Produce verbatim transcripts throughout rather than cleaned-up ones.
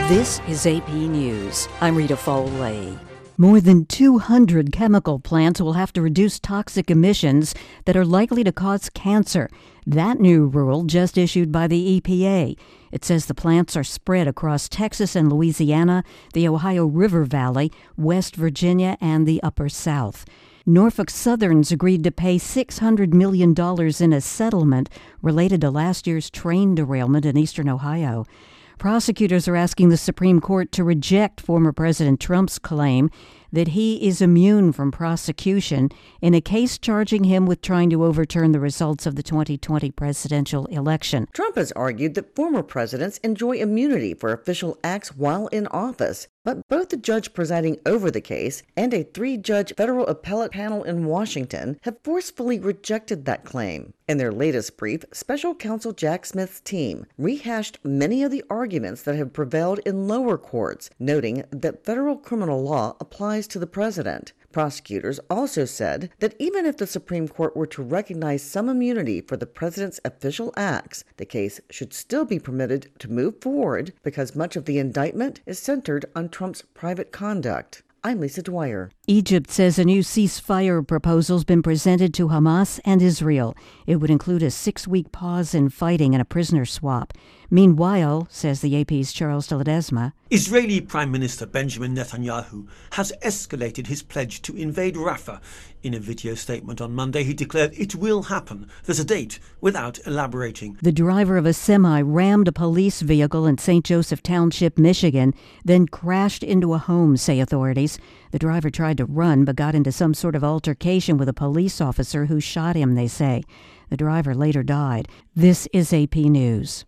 This is A P News. I'm Rita Foley. More than two hundred chemical plants will have to reduce toxic emissions that are likely to cause cancer. That new rule just issued by the E P A. It says the plants are spread across Texas and Louisiana, the Ohio River Valley, West Virginia, and the Upper South. Norfolk Southern's agreed to pay six hundred million dollars in a settlement related to last year's train derailment in eastern Ohio. Prosecutors are asking the Supreme Court to reject former President Trump's claim that he is immune from prosecution in a case charging him with trying to overturn the results of the twenty twenty presidential election. Trump has argued that former presidents enjoy immunity for official acts while in office, but both the judge presiding over the case and a three-judge federal appellate panel in Washington have forcefully rejected that claim. In their latest brief, special counsel Jack Smith's team rehashed many of the arguments that have prevailed in lower courts, noting that federal criminal law applies to the president. Prosecutors also said that even if the Supreme Court were to recognize some immunity for the president's official acts, the case should still be permitted to move forward because much of the indictment is centered on Trump's private conduct. I'm Lisa Dwyer. Egypt says a new ceasefire proposal's been presented to Hamas and Israel. It would include a six-week pause in fighting and a prisoner swap. Meanwhile, says the A P's Charles de Ledesma, Israeli Prime Minister Benjamin Netanyahu has escalated his pledge to invade Rafah. In a video statement on Monday, he declared it will happen. There's a date, without elaborating. The driver of a semi rammed a police vehicle in Saint Joseph Township, Michigan, then crashed into a home, say authorities. The driver tried to run but got into some sort of altercation with a police officer who shot him, they say. The driver later died. This is A P News.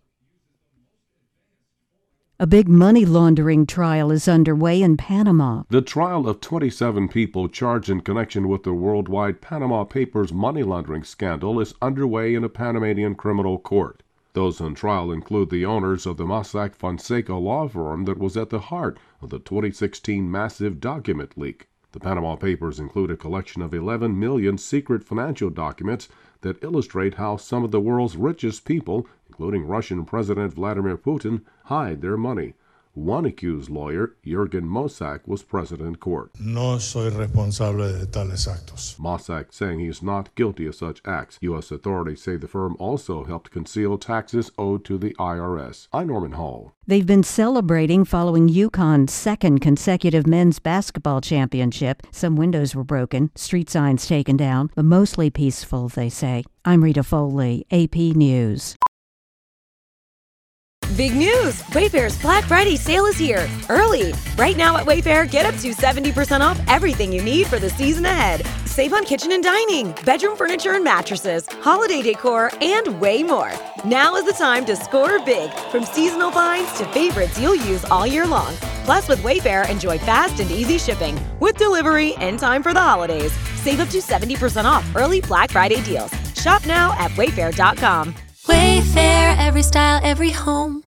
A big money laundering trial is underway in Panama. The trial of twenty-seven people charged in connection with the worldwide Panama Papers money laundering scandal is underway in a Panamanian criminal court. Those on trial include the owners of the Mossack Fonseca law firm that was at the heart of the twenty sixteen massive document leak. The Panama Papers include a collection of eleven million secret financial documents that illustrate how some of the world's richest people, including Russian President Vladimir Putin, hide their money. One accused lawyer, Jürgen Mossack, was present in court. No soy responsable de tales actos. Mossack saying he is not guilty of such acts. U S authorities say the firm also helped conceal taxes owed to the I R S. I'm Norman Hall. They've been celebrating following UConn's second consecutive men's basketball championship. Some windows were broken, street signs taken down, but mostly peaceful, they say. I'm Rita Foley, A P News. Big news! Wayfair's Black Friday sale is here, early. Right now at Wayfair, get up to seventy percent off everything you need for the season ahead. Save on kitchen and dining, bedroom furniture and mattresses, holiday decor, and way more. Now is the time to score big, from seasonal finds to favorites you'll use all year long. Plus, with Wayfair, enjoy fast and easy shipping, with delivery in time for the holidays. Save up to seventy percent off early Black Friday deals. Shop now at wayfair dot com. Wayfair, every style, every home.